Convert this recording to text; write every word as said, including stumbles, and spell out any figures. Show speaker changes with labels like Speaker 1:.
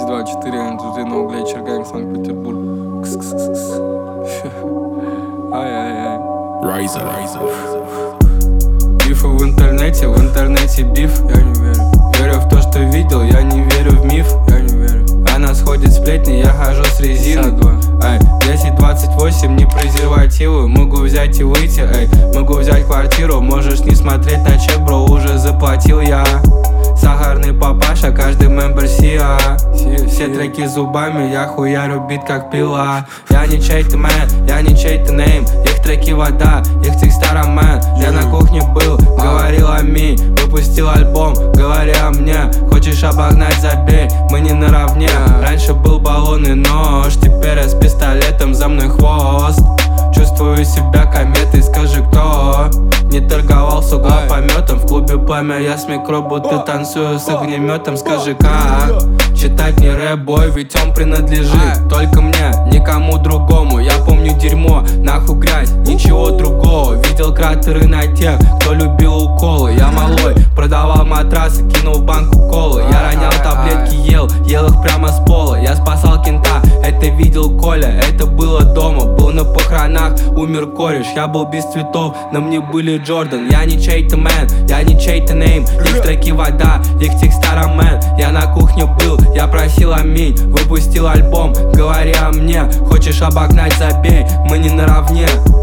Speaker 1: два четыре, Анджелина Углей, Черганг, Санкт-Петербург. Кс-кс-кс. Ай-ай-ай.
Speaker 2: Райза, Райза.
Speaker 1: Бифы в интернете, в интернете биф. Я не верю. Верю в то, что видел, я не верю в миф. Я не верю. Она сходит сплетни, я хожу с резиной. Ай, десять двадцать восемь, не презервативы. Могу взять и выйти, эй. Могу взять квартиру, можешь не смотреть на чек, бро, уже заплатил я. Сахарный папаша, каждый мембер сиа. Все треки зубами, я хуярю бит как пила. Я не чей-то мэн, я не чей-то нейм. Их треки вода, их текста роман. Я на кухне был, говорил аминь. Выпустил альбом, говоря мне. Хочешь обогнать, забей, мы не наравне. Раньше был баллон и нож, теперь я с пистолетом, за мной хвост. Чувствую себя кометой, скажи кто. Не торговал с угла пометом. В клубе пламя, я с микро, будто танцую с огнеметом. Скажи как читать не рэп-бой, ведь он принадлежит только мне, никому другому. Я помню дерьмо, нахуй грязь, ничего другого. Видел кратеры на тех, кто любил уколы. Я малой, продавал матрасы, кинул в банку колы. Я ронял таблетки, ел, ел их прямо с пола. Я спасал кента, это видел Коля. Это было дома, был на похоронах, умер кореш. Я был без цветов, на мне были Джордан. Я не чей-то мэн, я не чей-то нейм. Их треки вода, их текста роман. Я на кухне был, я просил аминь. Выпустил альбом, говоря мне. Хочешь обогнать, забей, мы не наравне.